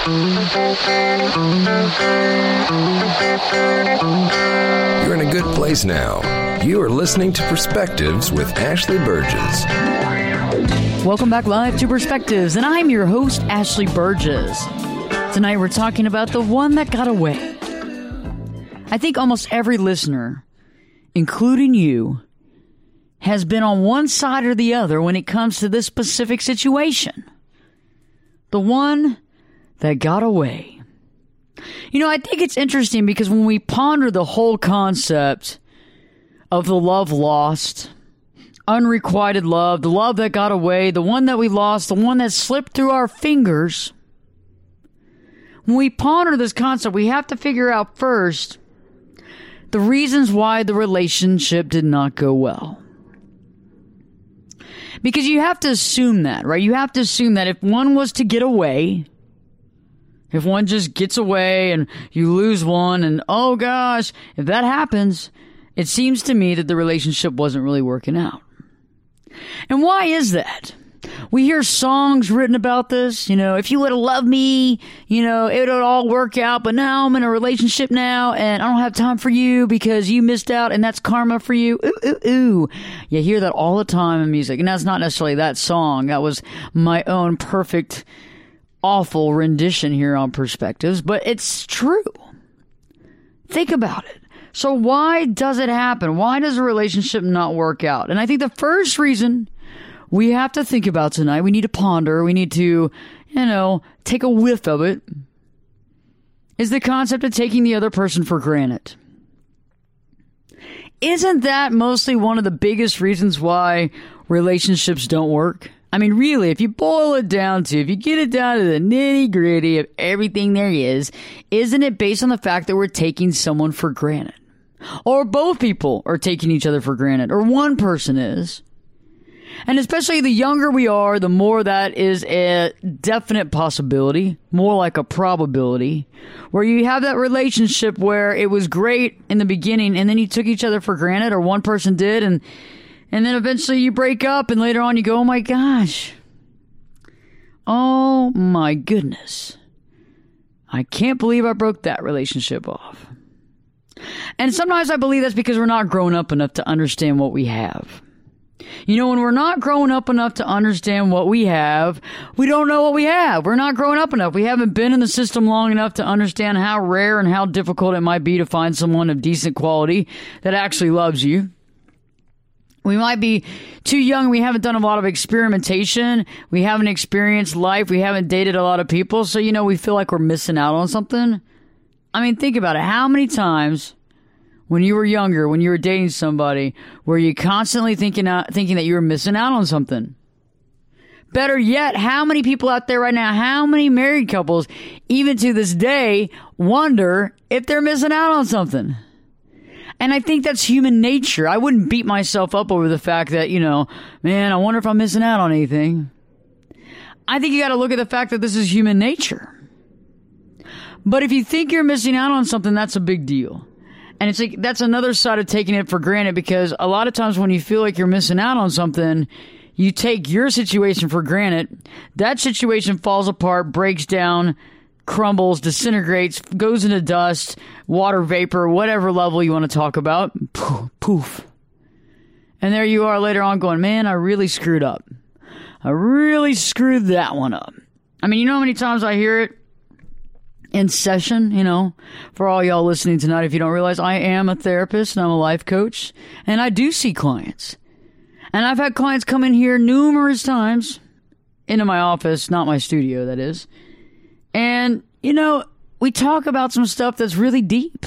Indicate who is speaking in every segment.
Speaker 1: You're in a good place now. You are listening to Perspectives with Ashley Burgess.
Speaker 2: Welcome back live to Perspectives, and I'm your host, Ashley Burgess. Tonight we're talking about the one that got away. I think almost every listener, including you, has been on one side or the other when it comes to this specific situation. The one that got away. You know, I think it's interesting because when we ponder the whole concept of the love lost, unrequited love, the love that got away, the one that we lost, the one that slipped through our fingers, when we ponder this concept, we have to figure out first the reasons why the relationship did not go well. Because you have to assume that, right? You have to assume that if one was to get away, if one just gets away and you lose one and, oh gosh, if that happens, it seems to me that the relationship wasn't really working out. And why is that? We hear songs written about this, you know, if you would have loved me, you know, it would all work out, but now I'm in a relationship now and I don't have time for you because you missed out and that's karma for you. Ooh, ooh, ooh. You hear that all the time in music, and that's not necessarily that song. That was my own perfect, awful rendition here on Perspectives, but it's true. Think about it. So why does it happen? Why does a relationship not work out? And I think the first reason we have to think about tonight, we need to ponder, we need to, take a whiff of it, is the concept of taking the other person for granted. Isn't that mostly one of the biggest reasons why relationships don't work? I mean, really, if you boil it down to, if you get it down to the nitty gritty of everything there is, isn't it based on the fact that we're taking someone for granted? Or both people are taking each other for granted, or one person is. And especially the younger we are, the more that is a definite possibility, more like a probability, where you have that relationship where it was great in the beginning and then you took each other for granted, or one person did, and then eventually you break up and later on you go, oh my gosh. Oh my goodness. I can't believe I broke that relationship off. And sometimes I believe that's because we're not grown up enough to understand what we have. You know, when we're not grown up enough to understand what we have, we don't know what we have. We're not grown up enough. We haven't been in the system long enough to understand how rare and how difficult it might be to find someone of decent quality that actually loves you. We might be too young. We haven't done a lot of experimentation. We haven't experienced life. We haven't dated a lot of people. So, we feel like we're missing out on something. I mean, think about it. How many times when you were younger, when you were dating somebody, were you constantly thinking that you were missing out on something? Better yet, how many people out there right now, how many married couples, even to this day, wonder if they're missing out on something? And I think that's human nature. I wouldn't beat myself up over the fact that, man, I wonder if I'm missing out on anything. I think you got to look at the fact that this is human nature. But if you think you're missing out on something, that's a big deal. And it's like, that's another side of taking it for granted, because a lot of times when you feel like you're missing out on something, you take your situation for granted. That situation falls apart, breaks down, crumbles, disintegrates, goes into dust, water vapor, whatever level you want to talk about. Poof. And there you are later on going, man, I really screwed up. I really screwed that one up. I mean, you know how many times I hear it in session, for all y'all listening tonight, if you don't realize, I am a therapist and I'm a life coach, and I do see clients. And I've had clients come in here numerous times into my office, not my studio, that is. And, we talk about some stuff that's really deep.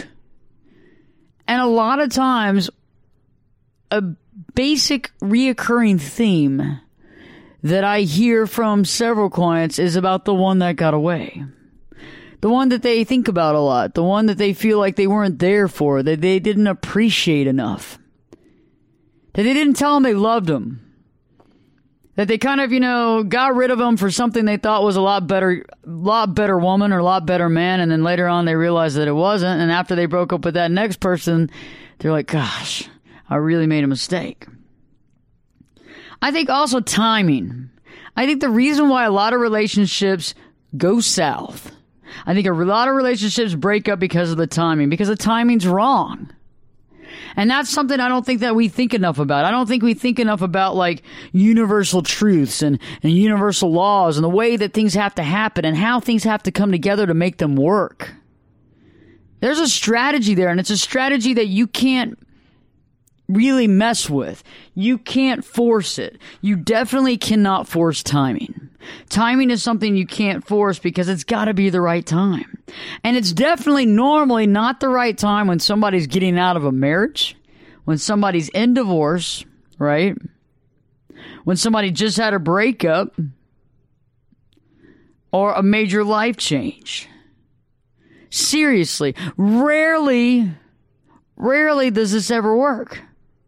Speaker 2: And a lot of times, a basic reoccurring theme that I hear from several clients is about the one that got away. The one that they think about a lot. The one that they feel like they weren't there for. That they didn't appreciate enough. That they didn't tell them they loved them. That they kind of, got rid of them for something they thought was a lot better woman or a lot better man. And then later on they realized that it wasn't. And after they broke up with that next person, they're like, gosh, I really made a mistake. I think also timing. I think the reason why a lot of relationships go south I think a lot of relationships break up because of the timing, because the timing's wrong. And that's something I don't think that we think enough about. I don't think we think enough about like universal truths and universal laws and the way that things have to happen and how things have to come together to make them work. There's a strategy there, and it's a strategy that you can't really mess with. You can't force it. You definitely cannot force timing. Timing is something you can't force because it's got to be the right time. And it's definitely normally not the right time when somebody's getting out of a marriage, when somebody's in divorce, right? When somebody just had a breakup or a major life change. Seriously, rarely does this ever work.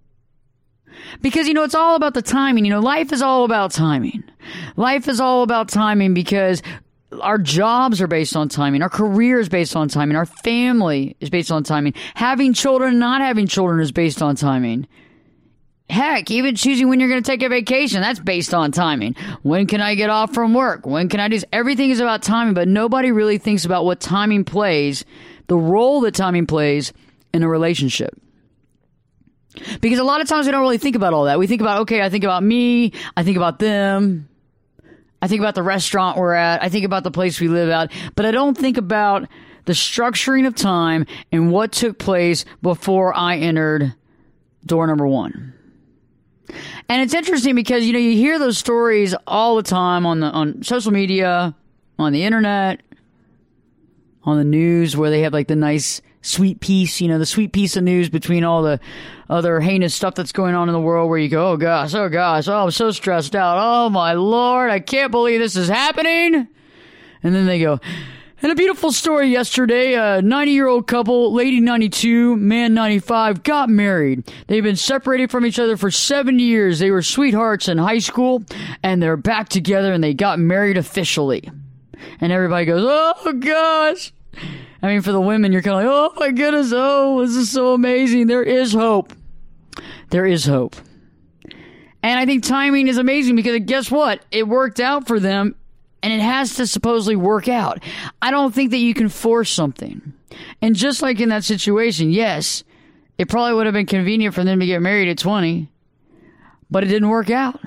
Speaker 2: Because, it's all about the timing. Life is all about timing. Life is all about timing because our jobs are based on timing. Our career is based on timing. Our family is based on timing. Having children and not having children is based on timing. Heck, even choosing when you're going to take a vacation, that's based on timing. When can I get off from work? When can I do this? Everything is about timing, but nobody really thinks about what timing plays, the role that timing plays in a relationship. Because a lot of times we don't really think about all that. We think about, okay, I think about me, I think about them, I think about the restaurant we're at, I think about the place we live at, but I don't think about the structuring of time and what took place before I entered door number one. And it's interesting because, you hear those stories all the time on social media, on the internet, on the news, where they have like the nice sweet piece, the sweet piece of news between all the other heinous stuff that's going on in the world, where you go, oh gosh, I'm so stressed out. Oh my Lord, I can't believe this is happening. And then they go, and a beautiful story yesterday, a 90-year-old couple, lady 92, man 95, got married. They've been separated from each other for 7 years. They were sweethearts in high school, and they're back together, and they got married officially. And everybody goes, oh gosh. I mean, for the women, you're kind of like, oh my goodness, oh, this is so amazing. There is hope. There is hope. And I think timing is amazing because guess what? It worked out for them, and it has to supposedly work out. I don't think that you can force something. And just like in that situation, yes, it probably would have been convenient for them to get married at 20, but it didn't work out.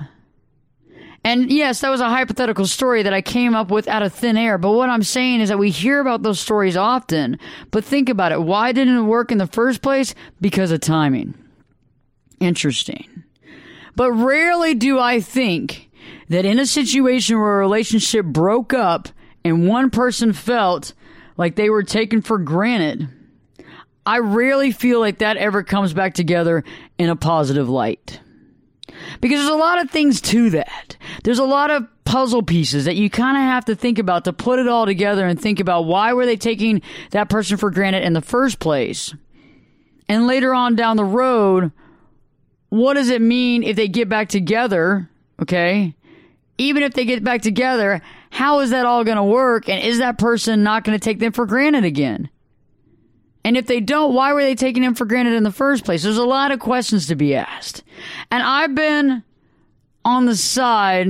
Speaker 2: And yes, that was a hypothetical story that I came up with out of thin air. But what I'm saying is that we hear about those stories often. But think about it. Why didn't it work in the first place? Because of timing. Interesting. But rarely do I think that in a situation where a relationship broke up and one person felt like they were taken for granted, I rarely feel like that ever comes back together in a positive light. Because there's a lot of things to that. There's a lot of puzzle pieces that you kind of have to think about to put it all together and think about why were they taking that person for granted in the first place? And later on down the road, what does it mean if they get back together? Okay. Even if they get back together, how is that all going to work? And is that person not going to take them for granted again? And if they don't, why were they taking him for granted in the first place? There's a lot of questions to be asked. And I've been on the side,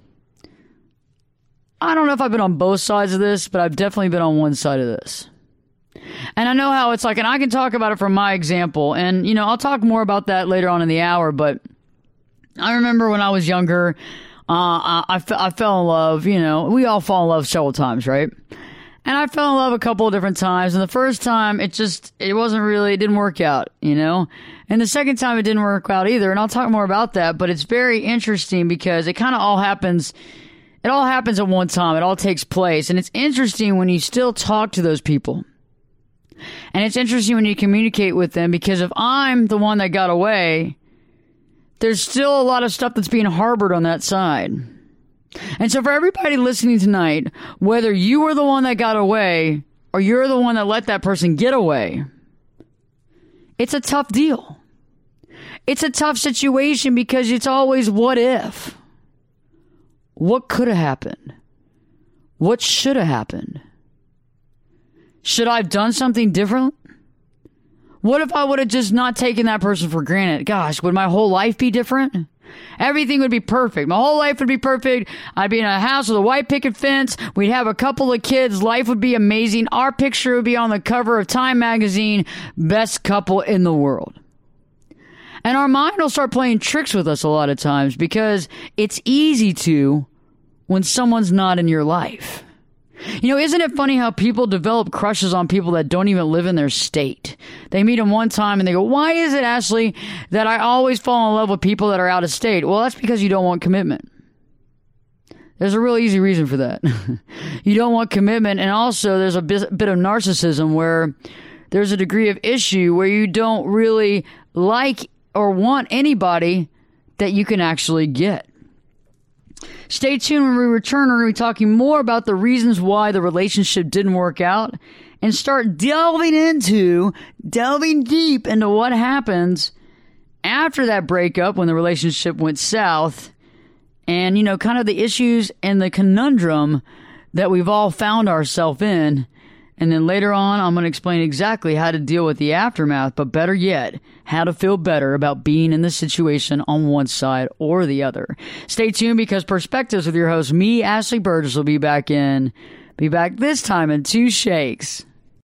Speaker 2: I don't know if I've been on both sides of this, but I've definitely been on one side of this. And I know how it's like, and I can talk about it from my example. And, I'll talk more about that later on in the hour, but I remember when I was younger, I fell in love, we all fall in love several times, right? And I fell in love a couple of different times. And the first time, it didn't work out, And the second time, it didn't work out either. And I'll talk more about that. But it's very interesting because it kind of all happens. It all happens at one time. It all takes place. And it's interesting when you still talk to those people. And it's interesting when you communicate with them because if I'm the one that got away, there's still a lot of stuff that's being harbored on that side. And so for everybody listening tonight, whether you were the one that got away or you're the one that let that person get away, it's a tough deal. It's a tough situation because it's always what if. What could have happened? What should have happened? Should I have done something different? What if I would have just not taken that person for granted? Gosh, would my whole life be different? Everything would be perfect. My whole life would be perfect. I'd be in a house with a white picket fence. We'd have a couple of kids. Life would be amazing. Our picture would be on the cover of Time magazine. Best couple in the world. And our mind will start playing tricks with us a lot of times because it's easy to when someone's not in your life. You know, isn't it funny how people develop crushes on people that don't even live in their state? They meet them one time and they go, why is it, Ashley, that I always fall in love with people that are out of state? Well, that's because you don't want commitment. There's a real easy reason for that. You don't want commitment, and also there's a bit of narcissism where there's a degree of issue where you don't really like or want anybody that you can actually get. Stay tuned. When we return, we're going to be talking more about the reasons why the relationship didn't work out and start delving deep into what happens after that breakup when the relationship went south and, you know, kind of the issues and the conundrum that we've all found ourselves in. And then later on, I'm going to explain exactly how to deal with the aftermath, but better yet, how to feel better about being in the situation on one side or the other. Stay tuned, because Perspectives with your host, me, Ashley Burgess, will be back this time in 2 shakes.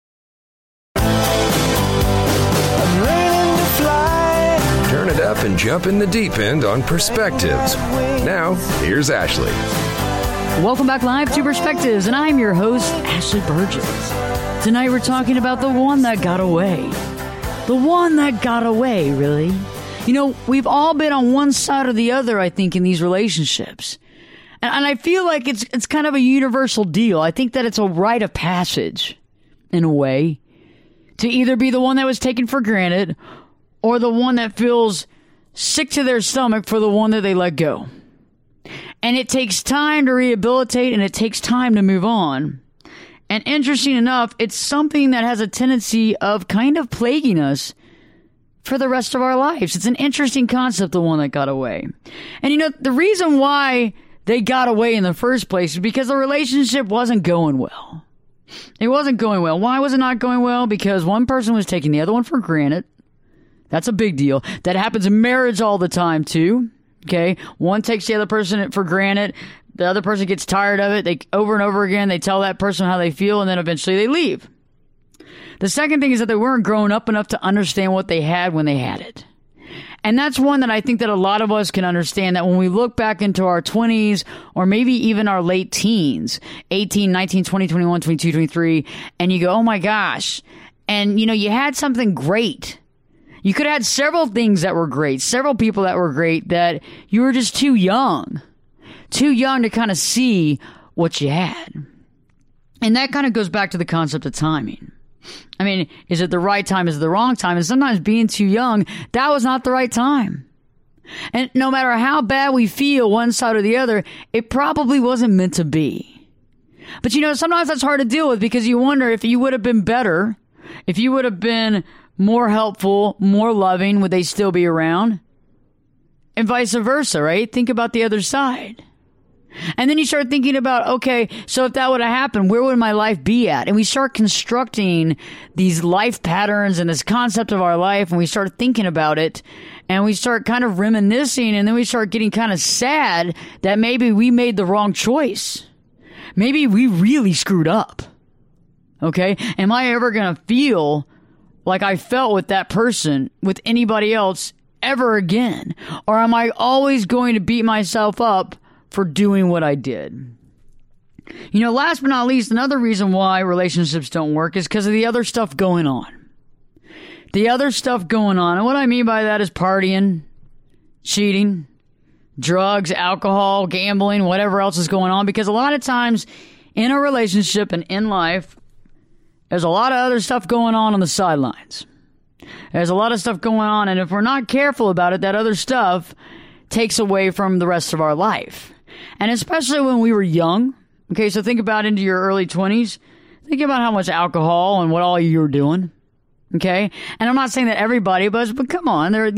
Speaker 1: Turn it up and jump in the deep end on Perspectives. Now, here's Ashley.
Speaker 2: Welcome back live to Perspectives, and I'm your host, Ashley Burgess. Tonight we're talking about the one that got away. The one that got away, really. You know, we've all been on one side or the other, I think, in these relationships. And I feel like it's kind of a universal deal. I think that it's a rite of passage, in a way, to either be the one that was taken for granted or the one that feels sick to their stomach for the one that they let go. And it takes time to rehabilitate, and it takes time to move on. And interesting enough, it's something that has a tendency of kind of plaguing us for the rest of our lives. It's an interesting concept, the one that got away. And you know, the reason why they got away in the first place is because the relationship wasn't going well. It wasn't going well. Why was it not going well? Because one person was taking the other one for granted. That's a big deal. That happens in marriage all the time, too. Okay, one takes the other person for granted. The other person gets tired of it. They over and over again, they tell that person how they feel, and then eventually they leave. The second thing is that they weren't grown up enough to understand what they had when they had it. And that's one that I think that a lot of us can understand, that when we look back into our 20s or maybe even our late teens, 18, 19, 20, 21, 22, 23, and you go, oh my gosh. And you know, you had something great. You could have had several things that were great, several people that were great, that you were just too young to kind of see what you had. And that kind of goes back to the concept of timing. I mean, is it the right time? Is it the wrong time? And sometimes being too young, that was not the right time. And no matter how bad we feel one side or the other, it probably wasn't meant to be. But you know, sometimes that's hard to deal with, because you wonder if you would have been better, if you would have been more helpful, more loving, would they still be around? And vice versa, right? Think about the other side. And then you start thinking about, okay, so if that would have happened, where would my life be at? And we start constructing these life patterns and this concept of our life, and we start thinking about it, and we start kind of reminiscing, and then we start getting kind of sad that maybe we made the wrong choice. Maybe we really screwed up. Okay? Am I ever going to feel like I felt with that person, with anybody else, ever again? Or am I always going to beat myself up for doing what I did? You know, last but not least, another reason why relationships don't work is because of the other stuff going on. The other stuff going on. And what I mean by that is partying, cheating, drugs, alcohol, gambling, whatever else is going on. Because a lot of times in a relationship and in life, there's a lot of other stuff going on the sidelines. There's a lot of stuff going on, and if we're not careful about it, that other stuff takes away from the rest of our life. And especially when we were young. Okay, so think about into your early 20s. Think about how much alcohol and what all you were doing. Okay? And I'm not saying that everybody, but come on, well,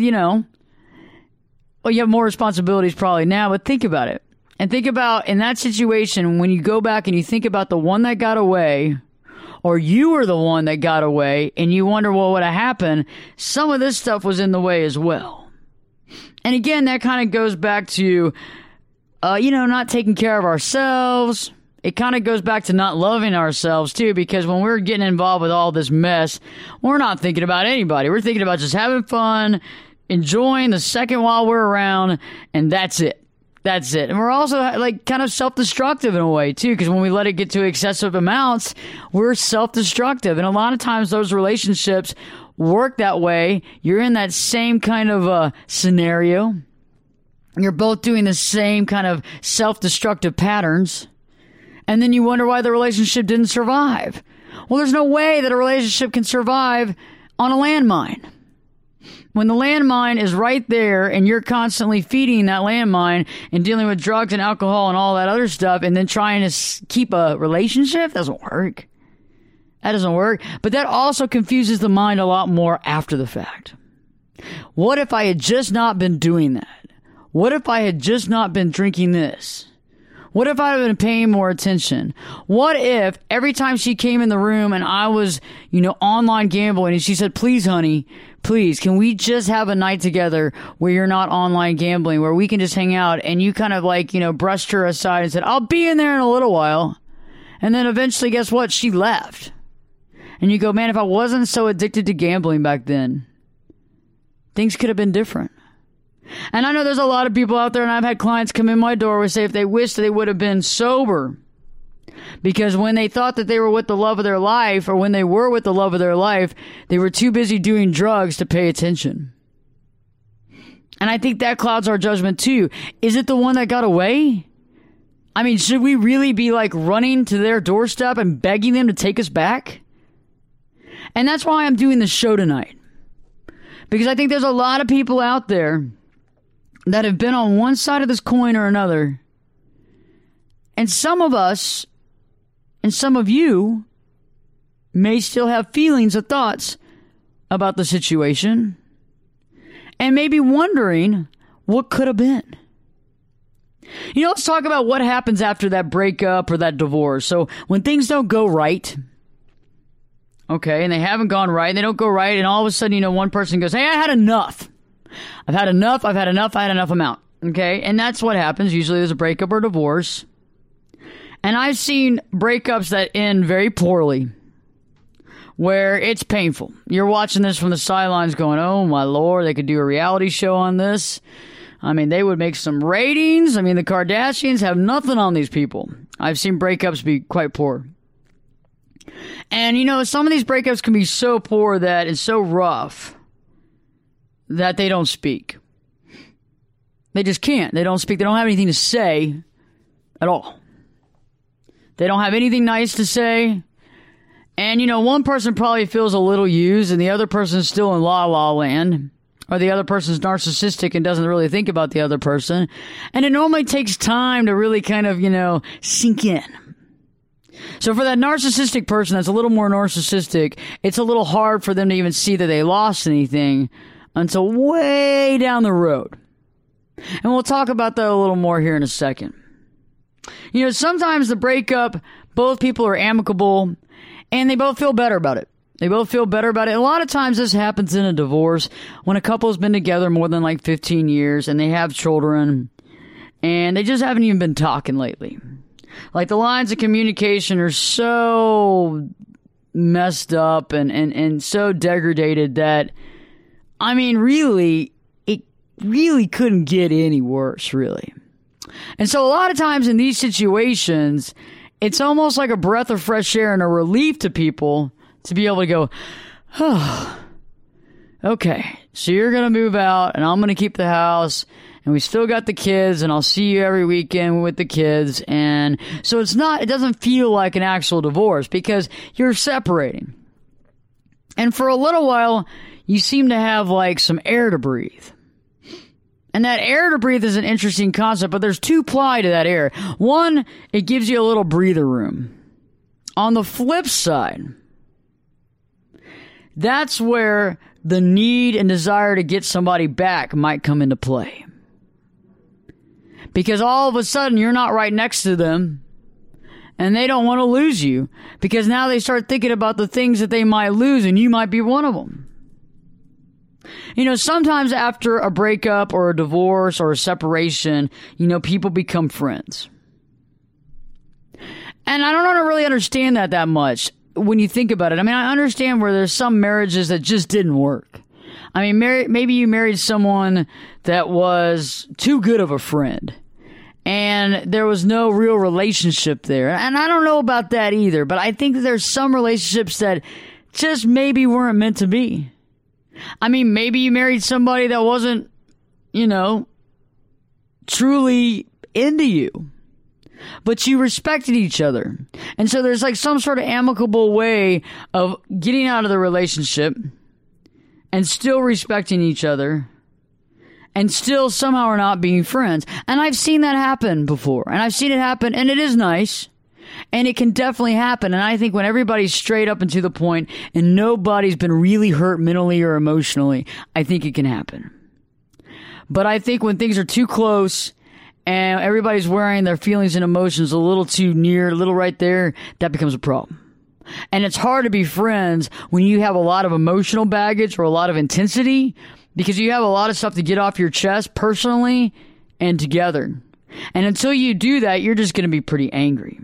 Speaker 2: you have more responsibilities probably now, but think about it. And think about, in that situation, when you go back and you think about the one that got away, or you were the one that got away, and you wonder, well, what happened? Some of this stuff was in the way as well. And again, that kind of goes back to, not taking care of ourselves. It kind of goes back to not loving ourselves, too, because when we're getting involved with all this mess, we're not thinking about anybody. We're thinking about just having fun, enjoying the second while we're around, and that's it. That's it. And we're also kind of self-destructive in a way, too, because when we let it get to excessive amounts, we're self-destructive. And a lot of times those relationships work that way. You're in that same kind of scenario. You're both doing the same kind of self-destructive patterns. And then you wonder why the relationship didn't survive. Well, there's no way that a relationship can survive on a landmine. When the landmine is right there and you're constantly feeding that landmine and dealing with drugs and alcohol and all that other stuff and then trying to keep a relationship, doesn't work. That doesn't work. But that also confuses the mind a lot more after the fact. What if I had just not been doing that? What if I had just not been drinking this? What if I had been paying more attention? What if every time she came in the room and I was, online gambling and she said, please, honey, please, can we just have a night together where you're not online gambling, where we can just hang out, and you kind of brushed her aside and said, I'll be in there in a little while. And then eventually, guess what? She left. And you go, man, if I wasn't so addicted to gambling back then, things could have been different. And I know there's a lot of people out there, and I've had clients come in my door and say if they wished they would have been sober, because when they thought that they were with the love of their life, or when they were with the love of their life, they were too busy doing drugs to pay attention. And I think that clouds our judgment too. Is it the one that got away? I mean, should we really be running to their doorstep and begging them to take us back? And that's why I'm doing this show tonight. Because I think there's a lot of people out there that have been on one side of this coin or another. And some of us, and some of you, may still have feelings or thoughts about the situation. And maybe wondering what could have been. Let's talk about what happens after that breakup or that divorce. So when things don't go right, okay, and they haven't gone right, and they don't go right, and all of a sudden, one person goes, hey, I had enough. I've had enough amount. Okay, and that's what happens. Usually there's a breakup or divorce. And I've seen breakups that end very poorly, where it's painful. You're watching this from the sidelines going, oh my Lord, they could do a reality show on this. I mean, they would make some ratings. I mean, the Kardashians have nothing on these people. I've seen breakups be quite poor. And, some of these breakups can be so poor that it's so rough that they don't speak. They just can't. They don't speak. They don't have anything to say at all. They don't have anything nice to say. And, one person probably feels a little used and the other person's still in la-la land. Or the other person's narcissistic and doesn't really think about the other person. And it normally takes time to really kind of, sink in. So for that narcissistic person that's a little more narcissistic, it's a little hard for them to even see that they lost anything until way down the road. And we'll talk about that a little more here in a second. Sometimes the breakup, both people are amicable and they both feel better about it. They both feel better about it. A lot of times this happens in a divorce when a couple has been together more than 15 years and they have children and they just haven't even been talking lately. The lines of communication are so messed up and so degraded that, I mean, really, it really couldn't get any worse, really. And so a lot of times in these situations, it's almost like a breath of fresh air and a relief to people to be able to go, oh, okay, so you're going to move out and I'm going to keep the house. And we still got the kids, and I'll see you every weekend with the kids. And so it doesn't feel like an actual divorce because you're separating. And for a little while, you seem to have some air to breathe. And that air to breathe is an interesting concept, but there's two ply to that air. One, it gives you a little breather room. On the flip side, that's where the need and desire to get somebody back might come into play. Because all of a sudden, you're not right next to them, and they don't want to lose you, because now they start thinking about the things that they might lose, and you might be one of them. You know, sometimes after a breakup or a divorce or a separation, you know, people become friends. And I don't really understand that much when you think about it. I mean, I understand where there's some marriages that just didn't work. I mean, maybe you married someone that was too good of a friend and there was no real relationship there. And I don't know about that either, but I think that there's some relationships that just maybe weren't meant to be. I mean, maybe you married somebody that wasn't, you know, truly into you, but you respected each other. And so there's like some sort of amicable way of getting out of the relationship and still respecting each other and still somehow are not being friends. And I've seen that happen before, and I've seen it happen, and it is nice. And it can definitely happen. And I think when everybody's straight up and to the point and nobody's been really hurt mentally or emotionally, I think it can happen. But I think when things are too close and everybody's wearing their feelings and emotions a little too near, a little right there, that becomes a problem. And it's hard to be friends when you have a lot of emotional baggage or a lot of intensity, because you have a lot of stuff to get off your chest personally and together. And until you do that, you're just going to be pretty angry.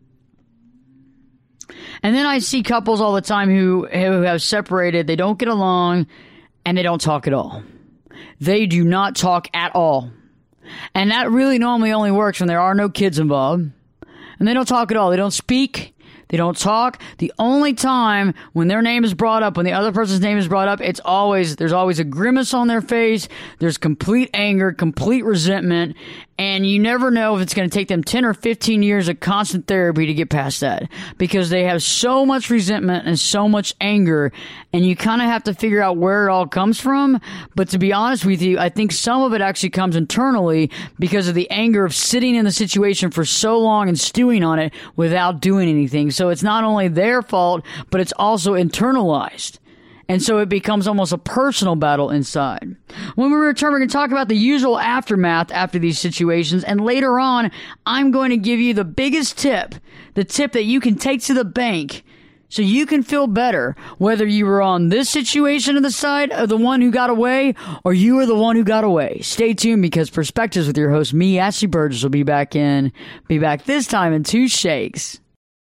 Speaker 2: And then I see couples all the time who have separated. They don't get along and they don't talk at all. They do not talk at all. And that really normally only works when there are no kids involved. And they don't talk at all. They don't speak. They don't talk. The only time when their name is brought up, when the other person's name is brought up, there's always a grimace on their face. There's complete anger, complete resentment. And you never know if it's going to take them 10 or 15 years of constant therapy to get past that, because they have so much resentment and so much anger, and you kind of have to figure out where it all comes from. But to be honest with you, I think some of it actually comes internally because of the anger of sitting in the situation for so long and stewing on it without doing anything. So it's not only their fault, but it's also internalized. And so it becomes almost a personal battle inside. When we return, we're going to talk about the usual aftermath after these situations. And later on, I'm going to give you the biggest tip, the tip that you can take to the bank so you can feel better, whether you were on this situation on the side of the one who got away or you were the one who got away. Stay tuned, because Perspectives with your host, me, Ashley Burgess, will be back this time in 2 shakes.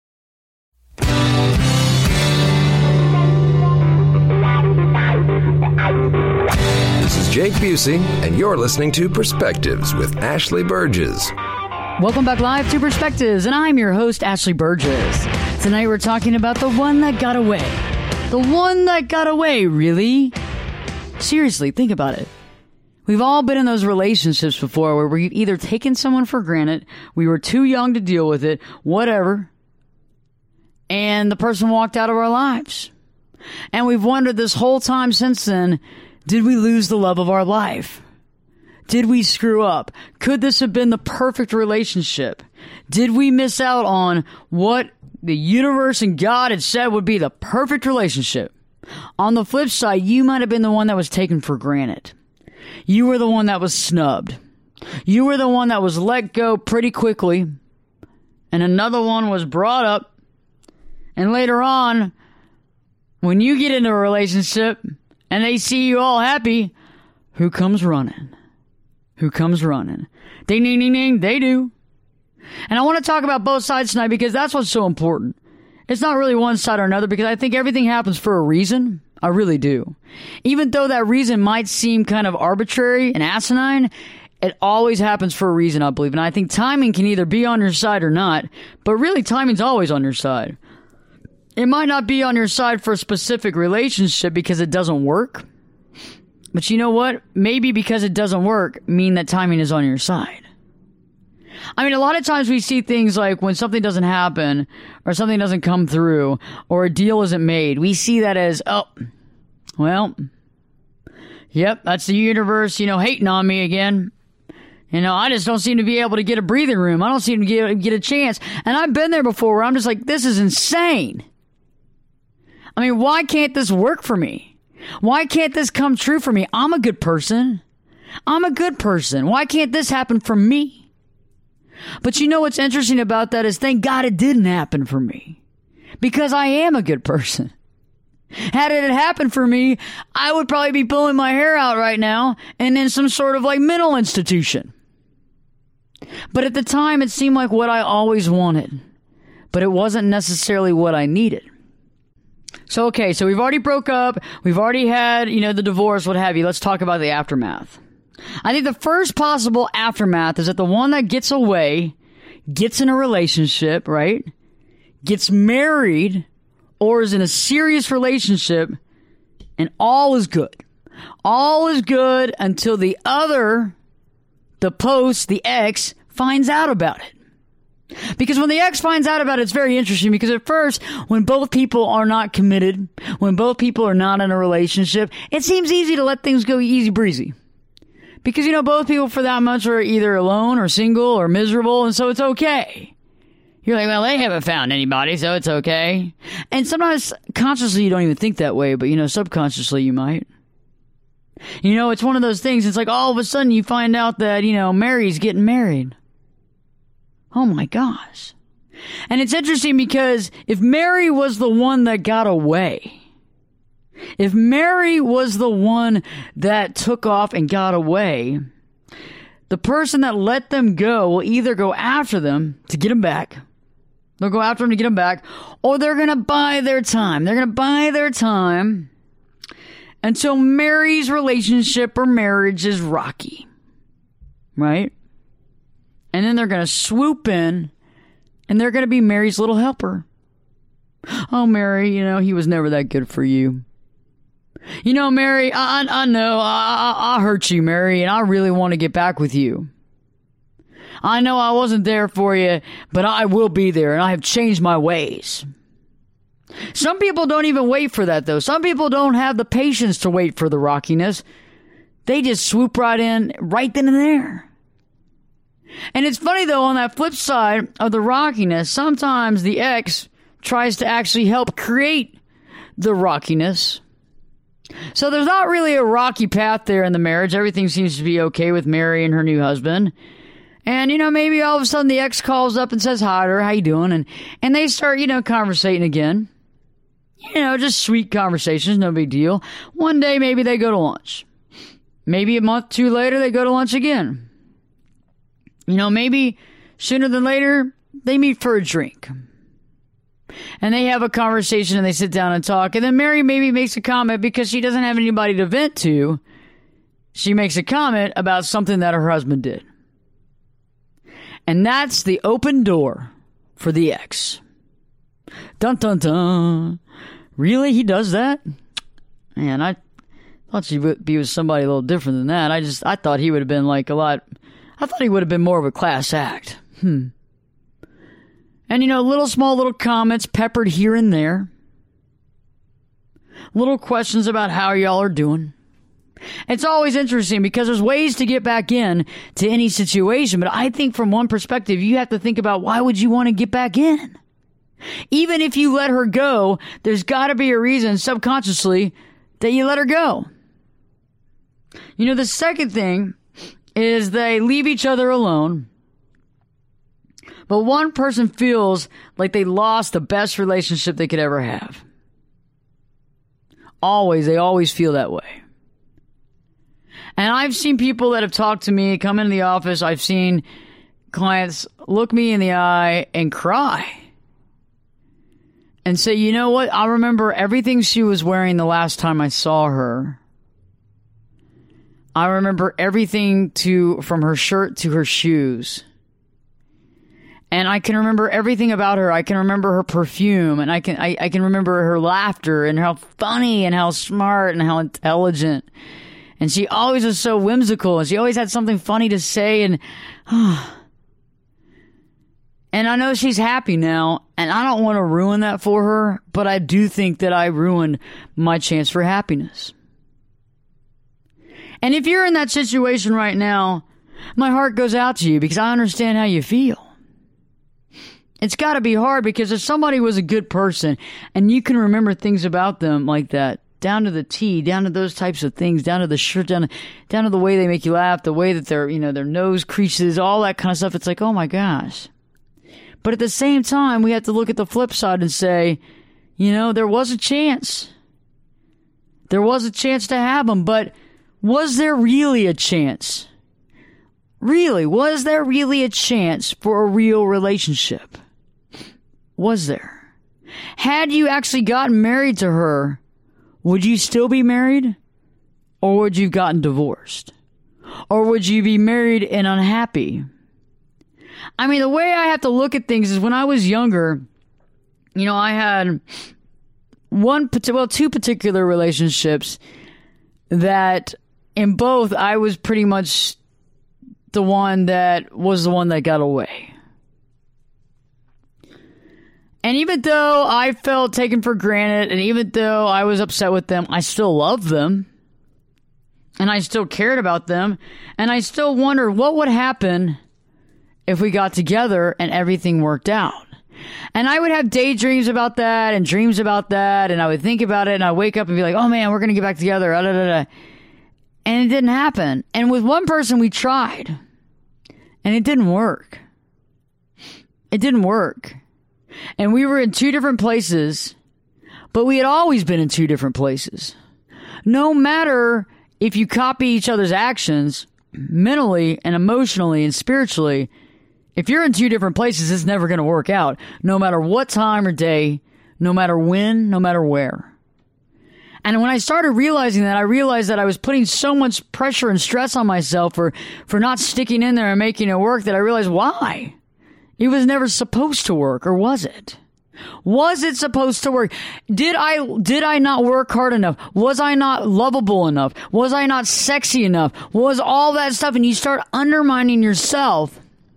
Speaker 1: This is Jake Busey, and you're listening to Perspectives with Ashley Burgess.
Speaker 2: Welcome back live to Perspectives, and I'm your host, Ashley Burgess. Tonight we're talking about the one that got away. The one that got away, really? Seriously, think about it. We've all been in those relationships before where we've either taken someone for granted, we were too young to deal with it, whatever, and the person walked out of our lives. And we've wondered this whole time since then, did we lose the love of our life? Did we screw up? Could this have been the perfect relationship? Did we miss out on what the universe and God had said would be the perfect relationship? On the flip side, you might have been the one that was taken for granted. You were the one that was snubbed. You were the one that was let go pretty quickly. And another one was brought up. And later on, when you get into a relationship and they see you all happy, who comes running? Who comes running? Ding, ding, ding, ding. They do. And I want to talk about both sides tonight, because that's what's so important. It's not really one side or another, because I think everything happens for a reason. I really do. Even though that reason might seem kind of arbitrary and asinine, it always happens for a reason, I believe. And I think timing can either be on your side or not, but really timing's always on your side. It might not be on your side for a specific relationship because it doesn't work. But you know what? Maybe because it doesn't work mean that timing is on your side. I mean, a lot of times we see things like when something doesn't happen or something doesn't come through or a deal isn't made, we see that as, oh, well, yep, that's the universe, hating on me again. I just don't seem to be able to get a breathing room. I don't seem to get a chance. And I've been there before where I'm just like, this is insane. I mean, why can't this work for me? Why can't this come true for me? I'm a good person. I'm a good person. Why can't this happen for me? But what's interesting about that is, thank God it didn't happen for me. Because I am a good person. Had it happened for me, I would probably be pulling my hair out right now and in some sort of like mental institution. But at the time, it seemed like what I always wanted, but it wasn't necessarily what I needed. So, okay, so we've already broke up. We've already had, the divorce, what have you. Let's talk about the aftermath. I think the first possible aftermath is that the one that gets away, gets in a relationship, right? Gets married or is in a serious relationship and all is good. All is good until the ex finds out about it. Because when the ex finds out about it, it's very interesting because at first, when both people are not committed, when both people are not in a relationship, it seems easy to let things go easy breezy. Because, both people for that much are either alone or single or miserable, and so it's okay. You're like, well, they haven't found anybody, so it's okay. And sometimes consciously you don't even think that way, but, subconsciously you might. It's one of those things, it's like all of a sudden you find out that, Mary's getting married. Oh my gosh. And it's interesting because if Mary was the one that got away, if Mary was the one that took off and got away, the person that let them go will either go after them to get them back. They'll go after them to get them back, or they're going to buy their time. They're going to buy their time until Mary's relationship or marriage is rocky. Right? And then they're going to swoop in, and they're going to be Mary's little helper. Oh, Mary, he was never that good for you. Mary, I know, I hurt you, Mary, and I really want to get back with you. I know I wasn't there for you, but I will be there, and I have changed my ways. Some people don't even wait for that, though. Some people don't have the patience to wait for the rockiness. They just swoop right in, right then and there. And it's funny, though, on that flip side of the rockiness, sometimes the ex tries to actually help create the rockiness. So there's not really a rocky path there in the marriage. Everything seems to be okay with Mary and her new husband. And, maybe all of a sudden the ex calls up and says hi to her, how you doing? And they start, conversating again. Just sweet conversations, no big deal. One day, maybe they go to lunch. Maybe a month, two later, they go to lunch again. Maybe sooner than later, they meet for a drink. And they have a conversation and they sit down and talk. And then Mary maybe makes a comment because she doesn't have anybody to vent to. She makes a comment about something that her husband did. And that's the open door for the ex. Dun, dun, dun. Really? He does that? Man, I thought she would be with somebody a little different than that. I thought he would have been I thought he would have been more of a class act. And, little comments peppered here and there. Little questions about how y'all are doing. It's always interesting because there's ways to get back in to any situation. But I think from one perspective, you have to think about why would you want to get back in? Even if you let her go, there's got to be a reason subconsciously that you let her go. The second thing is they leave each other alone, but one person feels like they lost the best relationship they could ever have. They always feel that way. And I've seen people that have talked to me, come into the office, I've seen clients look me in the eye and cry. And say, you know what, I remember everything she was wearing the last time I saw her. I remember everything from her shirt to her shoes. And I can remember everything about her. I can remember her perfume, and I can remember her laughter and how funny and how smart and how intelligent. And she always was so whimsical, and she always had something funny to say, and I know she's happy now, and I don't want to ruin that for her, but I do think that I ruined my chance for happiness. And if you're in that situation right now, my heart goes out to you because I understand how you feel. It's got to be hard because if somebody was a good person and you can remember things about them like that, down to the T, down to those types of things, down to the shirt, down to the way they make you laugh, the way that their nose creases, all that kind of stuff. It's like, oh my gosh. But at the same time, we have to look at the flip side and say, there was a chance. There was a chance to have them, but was there really a chance? Really, was there really a chance for a real relationship? Was there? Had you actually gotten married to her, would you still be married? Or would you have gotten divorced? Or would you be married and unhappy? I mean, the way I have to look at things is when I was younger, I had two particular relationships that in both I was pretty much the one that got away. And even though I felt taken for granted, and even though I was upset with them, I still loved them. And I still cared about them. And I still wondered what would happen if we got together and everything worked out. And I would have daydreams about that and dreams about that. And I would think about it and I'd wake up and be like, oh man, we're going to get back together. And it didn't happen. And with one person we tried. And it didn't work. It didn't work. And we were in two different places. But we had always been in two different places. No matter if you copy each other's actions, mentally and emotionally and spiritually, if you're in two different places, it's never going to work out. No matter what time or day, no matter when, no matter where. And when I started realizing that, I realized that I was putting so much pressure and stress on myself for not sticking in there and making it work that I realized why. It was never supposed to work, or was it? Was it supposed to work? Did I not work hard enough? Was I not lovable enough? Was I not sexy enough? Was all that stuff? And you start undermining yourself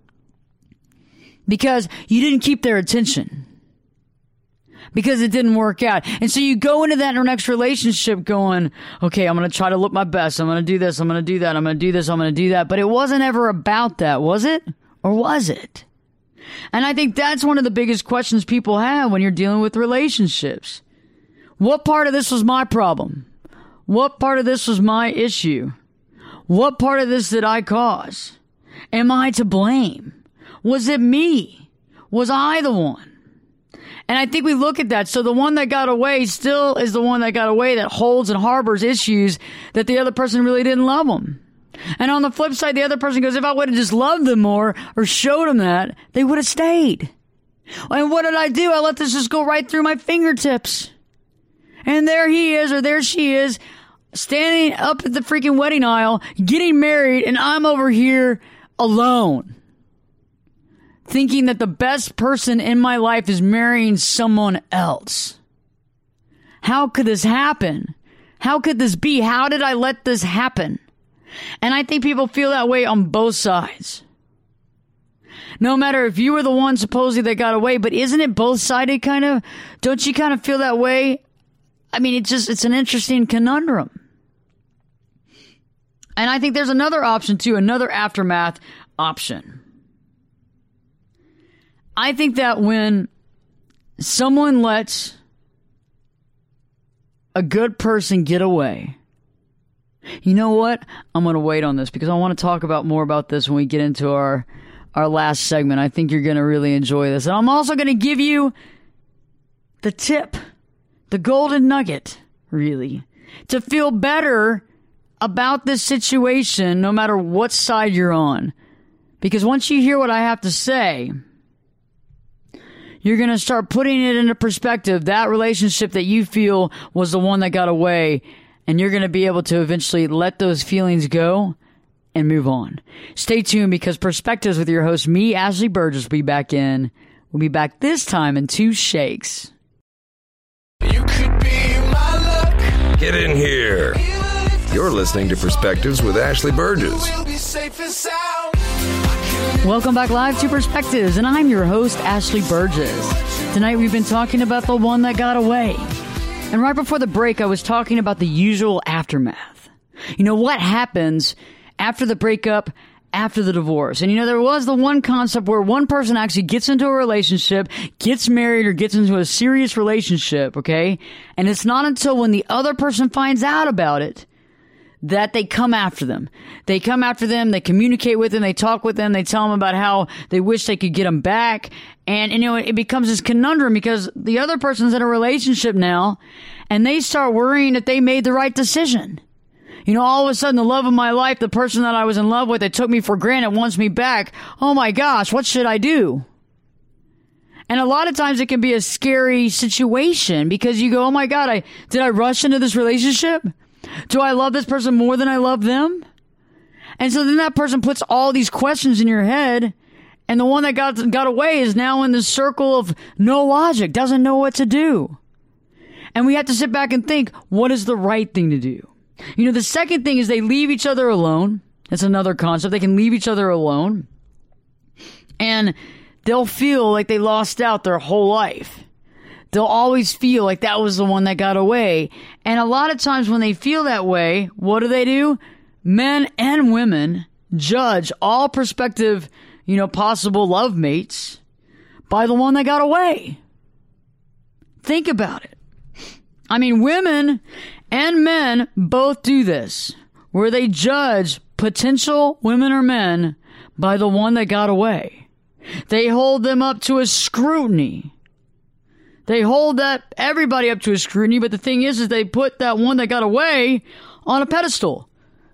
Speaker 2: because you didn't keep their attention. Because it didn't work out. And so you go into that next relationship going, okay, I'm going to try to look my best. I'm going to do this. I'm going to do that. I'm going to do this. I'm going to do that. But it wasn't ever about that, was it? Or was it? And I think that's one of the biggest questions people have when you're dealing with relationships. What part of this was my problem? What part of this was my issue? What part of this did I cause? Am I to blame? Was it me? Was I the one? And I think we look at that. So the one that got away still is the one that got away that holds and harbors issues that the other person really didn't love them. And on the flip side, the other person goes, if I would have just loved them more or showed them that, they would have stayed. And what did I do? I let this just go right through my fingertips. And there he is, or there she is, standing up at the freaking wedding aisle, getting married, and I'm over here alone. Thinking that the best person in my life is marrying someone else. How could this happen? How could this be? How did I let this happen? And I think people feel that way on both sides. No matter if you were the one supposedly that got away, but isn't it both-sided kind of? Don't you kind of feel that way? I mean, it's an interesting conundrum. And I think there's another option too, another aftermath option. I think that when someone lets a good person get away, you know what? I'm going to wait on this because I want to talk about more about this when we get into our last segment. I think you're going to really enjoy this. And I'm also going to give you the tip, the golden nugget, really, to feel better about this situation no matter what side you're on. Because once you hear what I have to say, you're going to start putting it into perspective, that relationship that you feel was the one that got away. And you're going to be able to eventually let those feelings go and move on. Stay tuned because Perspectives with your host, me, Ashley Burgess, will be back in. We'll be back this time in 2 shakes.
Speaker 1: You could be my luck. Get in here. You're listening to Perspectives with Ashley Burgess.
Speaker 2: Welcome back live to Perspectives, and I'm your host, Ashley Burgess. Tonight we've been talking about the one that got away. And right before the break, I was talking about the usual aftermath. You know, what happens after the breakup, after the divorce. And you know, there was the one concept where one person actually gets into a relationship, gets married, or gets into a serious relationship, okay? And it's not until when the other person finds out about it that they come after them. They come after them, they communicate with them, they talk with them, they tell them about how they wish they could get them back. And you know, it becomes this conundrum because the other person's in a relationship now, and they start worrying that they made the right decision. You know, all of a sudden, the love of my life, the person that I was in love with that took me for granted wants me back. Oh my gosh, what should I do? And a lot of times it can be a scary situation because you go, oh my God, did I rush into this relationship? Do I love this person more than I love them? And so then that person puts all these questions in your head, and the one that got away is now in this circle of no logic, doesn't know what to do. And we have to sit back and think, what is the right thing to do? You know, the second thing is they leave each other alone. That's another concept. They can leave each other alone. And they'll feel like they lost out their whole life. They'll always feel like that was the one that got away. And a lot of times when they feel that way, what do? Men and women judge all prospective, possible love mates by the one that got away. Think about it. I mean, women and men both do this, where they judge potential women or men by the one that got away. They hold them up to a scrutiny. They hold everybody up to a scrutiny, but the thing is they put that one that got away on a pedestal.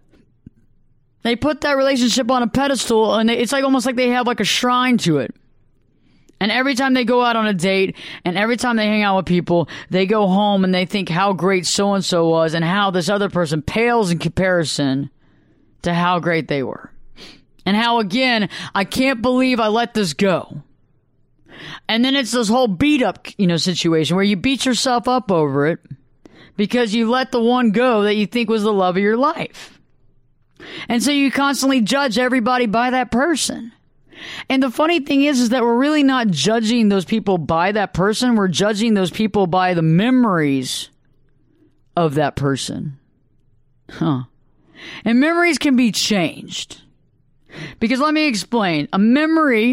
Speaker 2: They put that relationship on a pedestal, and it's like almost like they have like a shrine to it. And every time they go out on a date, and every time they hang out with people, they go home and they think how great so-and-so was and how this other person pales in comparison to how great they were. And how, again, I can't believe I let this go. And then it's this whole beat-up, situation where you beat yourself up over it because you let the one go that you think was the love of your life. And so you constantly judge everybody by that person. And the funny thing is that we're really not judging those people by that person. We're judging those people by the memories of that person. And memories can be changed. Because let me explain. A memory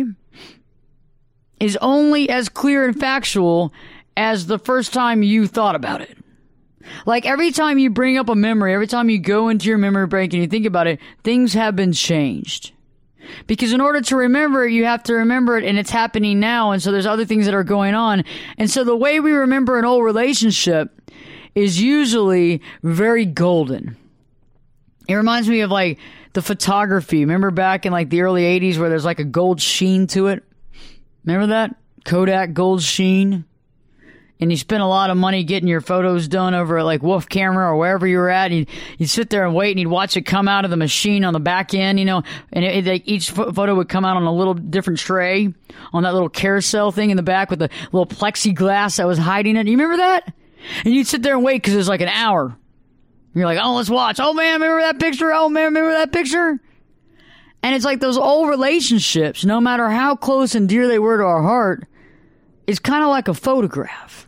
Speaker 2: is only as clear and factual as the first time you thought about it. Like every time you bring up a memory, every time you go into your memory bank and you think about it, things have been changed. Because in order to remember it, you have to remember it, and it's happening now, and so there's other things that are going on. And so the way we remember an old relationship is usually very golden. It reminds me of like the photography. Remember back in like the early 80s where there's like a gold sheen to it? Remember that? Kodak gold sheen? And you spent a lot of money getting your photos done over at like Wolf Camera or wherever you were at. You'd sit there and wait, and you'd watch it come out of the machine on the back end, and each photo would come out on a little different tray on that little carousel thing in the back with the little plexiglass that was hiding it. You remember that? And you'd sit there and wait because it was like an hour. You're like, oh, let's watch. Oh, man, remember that picture? Oh, man, remember that picture? And it's like those old relationships, no matter how close and dear they were to our heart, it's kind of like a photograph.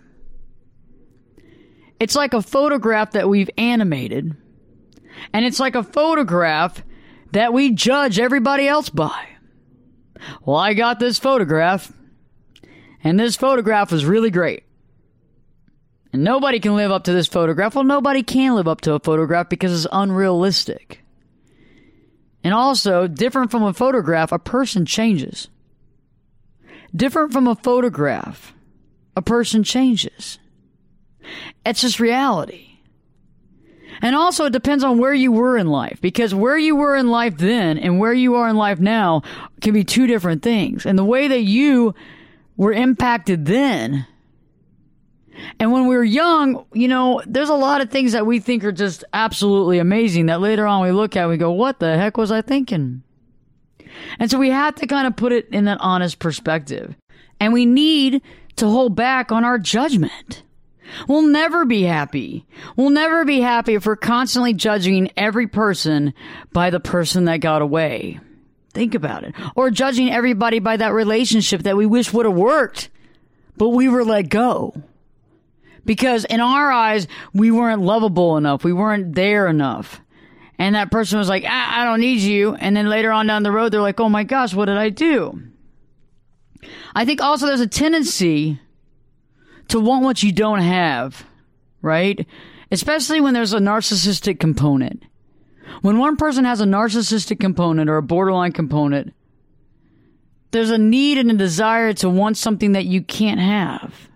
Speaker 2: It's like a photograph that we've animated. And it's like a photograph that we judge everybody else by. Well, I got this photograph, and this photograph was really great. And nobody can live up to this photograph. Well, nobody can live up to a photograph because it's unrealistic. And also, different from a photograph, a person changes. Different from a photograph, a person changes. It's just reality. And also it depends on where you were in life, because where you were in life then and where you are in life now can be two different things. And the way that you were impacted then, and when we were young, there's a lot of things that we think are just absolutely amazing that later on we look at and we go, what the heck was I thinking? And so we have to kind of put it in that honest perspective. And we need to hold back on our judgment. We'll never be happy. We'll never be happy if we're constantly judging every person by the person that got away. Think about it. Or judging everybody by that relationship that we wish would have worked, but we were let go. Because in our eyes, we weren't lovable enough. We weren't there enough. And that person was like, I don't need you. And then later on down the road, they're like, oh my gosh, what did I do? I think also there's a tendency to want what you don't have, right? Especially when there's a narcissistic component. When one person has a narcissistic component or a borderline component, there's a need and a desire to want something that you can't have.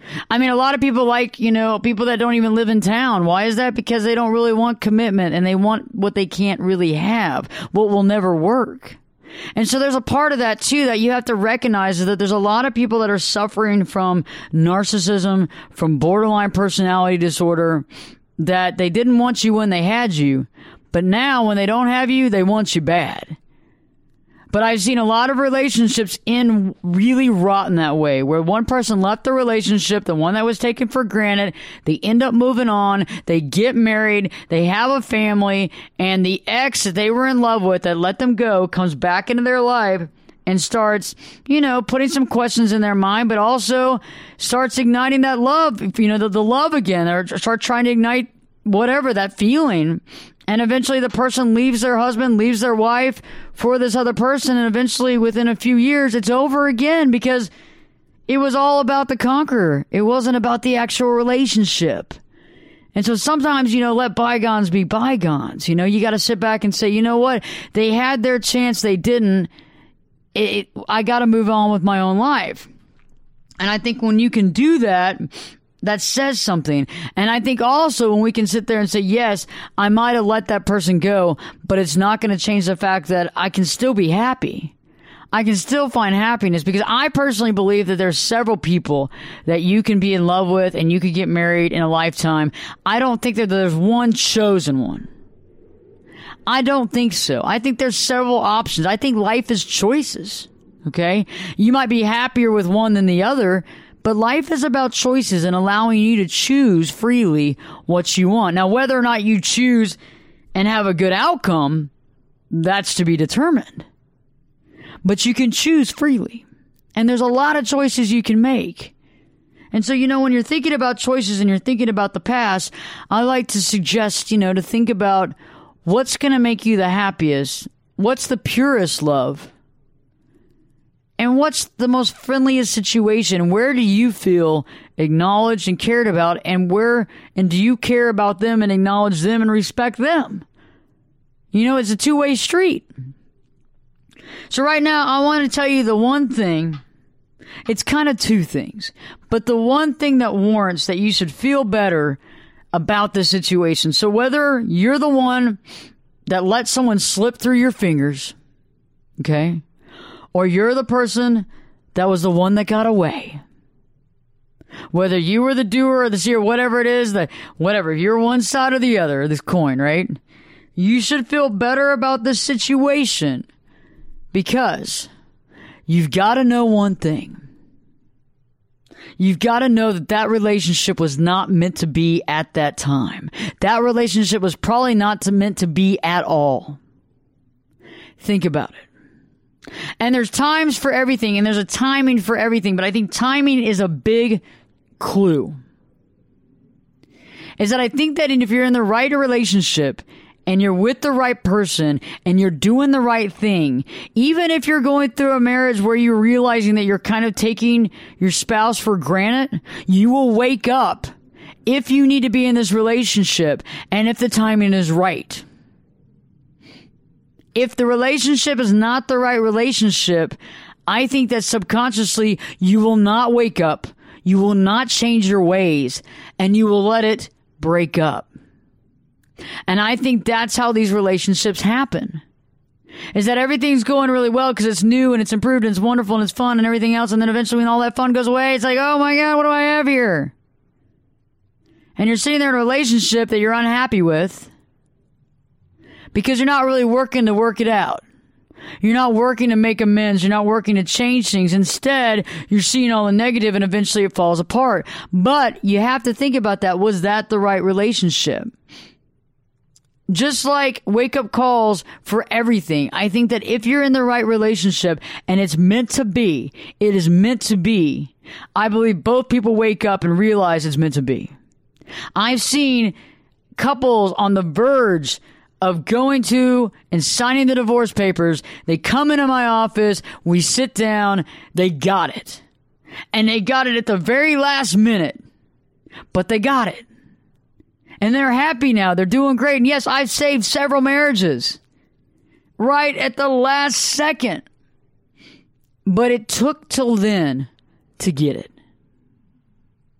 Speaker 2: I mean, a lot of people like, people that don't even live in town. Why is that? Because they don't really want commitment and they want what they can't really have, what will never work. And so there's a part of that too that you have to recognize, is that there's a lot of people that are suffering from narcissism, from borderline personality disorder, that they didn't want you when they had you, but now when they don't have you, they want you bad. But I've seen a lot of relationships end really rotten that way, where one person left the relationship, the one that was taken for granted, they end up moving on, they get married, they have a family, and the ex that they were in love with that let them go comes back into their life and starts, putting some questions in their mind, but also starts igniting that love, the love again, or start trying to ignite whatever, that feeling. And eventually the person leaves their husband, leaves their wife for this other person. And eventually within a few years, it's over again because it was all about the conqueror. It wasn't about the actual relationship. And so sometimes, let bygones be bygones. You got to sit back and say, you know what? They had their chance. They didn't. I got to move on with my own life. And I think when you can do that, that says something. And I think also when we can sit there and say, yes, I might have let that person go, but it's not going to change the fact that I can still be happy. I can still find happiness, because I personally believe that there's several people that you can be in love with and you could get married in a lifetime. I don't think that there's one chosen one. I don't think so. I think there's several options. I think life is choices. Okay? You might be happier with one than the other, but life is about choices and allowing you to choose freely what you want. Now, whether or not you choose and have a good outcome, that's to be determined. But you can choose freely. And there's a lot of choices you can make. And so, when you're thinking about choices and you're thinking about the past, I like to suggest, to think about what's going to make you the happiest, what's the purest love, and what's the most friendliest situation? Where do you feel acknowledged and cared about? And do you care about them and acknowledge them and respect them? It's a two-way street. So right now, I want to tell you the one thing. It's kind of two things. But the one thing that warrants that you should feel better about this situation. So whether you're the one that let someone slip through your fingers, okay, or you're the person that was the one that got away. Whether you were the doer or the seer, whatever it is, whatever, you're one side or the other of this coin, right? You should feel better about this situation, because you've got to know one thing. You've got to know that relationship was not meant to be at that time. That relationship was probably not meant to be at all. Think about it. And there's times for everything, and there's a timing for everything, but I think timing is a big clue. Is that I think that if you're in the right relationship and you're with the right person and you're doing the right thing, even if you're going through a marriage where you're realizing that you're kind of taking your spouse for granted, you will wake up if you need to be in this relationship and if the timing is right. If the relationship is not the right relationship, I think that subconsciously you will not wake up, you will not change your ways, and you will let it break up. And I think that's how these relationships happen. Is that everything's going really well because it's new and it's improved and it's wonderful and it's fun and everything else, and then eventually when all that fun goes away, it's like, oh my God, what do I have here? And you're sitting there in a relationship that you're unhappy with, because you're not really working to work it out. You're not working to make amends. You're not working to change things. Instead, you're seeing all the negative and eventually it falls apart. But you have to think about that. Was that the right relationship? Just like wake-up calls for everything, I think that if you're in the right relationship and it's meant to be, it is meant to be. I believe both people wake up and realize it's meant to be. I've seen couples on the verge of going to and signing the divorce papers. They come into my office, we sit down, they got it. And they got it at the very last minute. But they got it. And they're happy now. They're doing great. And yes, I've saved several marriages right at the last second. But it took till then to get it.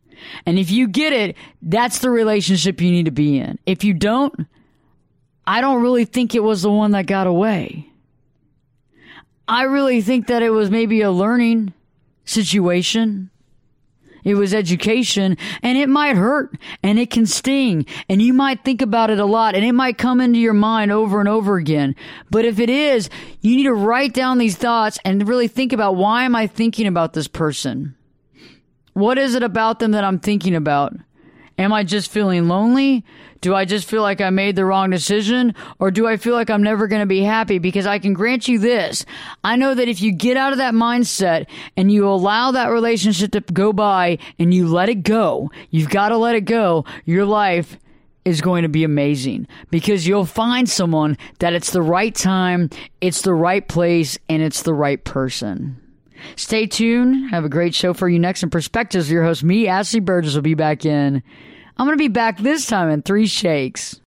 Speaker 2: And if you get it, that's the relationship you need to be in. If you don't, I don't really think it was the one that got away. I really think that it was maybe a learning situation. It was education, and it might hurt, and it can sting, and you might think about it a lot, and it might come into your mind over and over again. But if it is, you need to write down these thoughts and really think about, why am I thinking about this person? What is it about them that I'm thinking about? Am I just feeling lonely? Do I just feel like I made the wrong decision? Or do I feel like I'm never going to be happy? Because I can grant you this. I know that if you get out of that mindset and you allow that relationship to go by and you let it go, you've got to let it go, your life is going to be amazing. Because you'll find someone that it's the right time, it's the right place, and it's the right person. Stay tuned. Have a great show for you next. In Perspectives, your host, me, Ashley Burgess, will be back in. I'm going to be back this time in 3 shakes.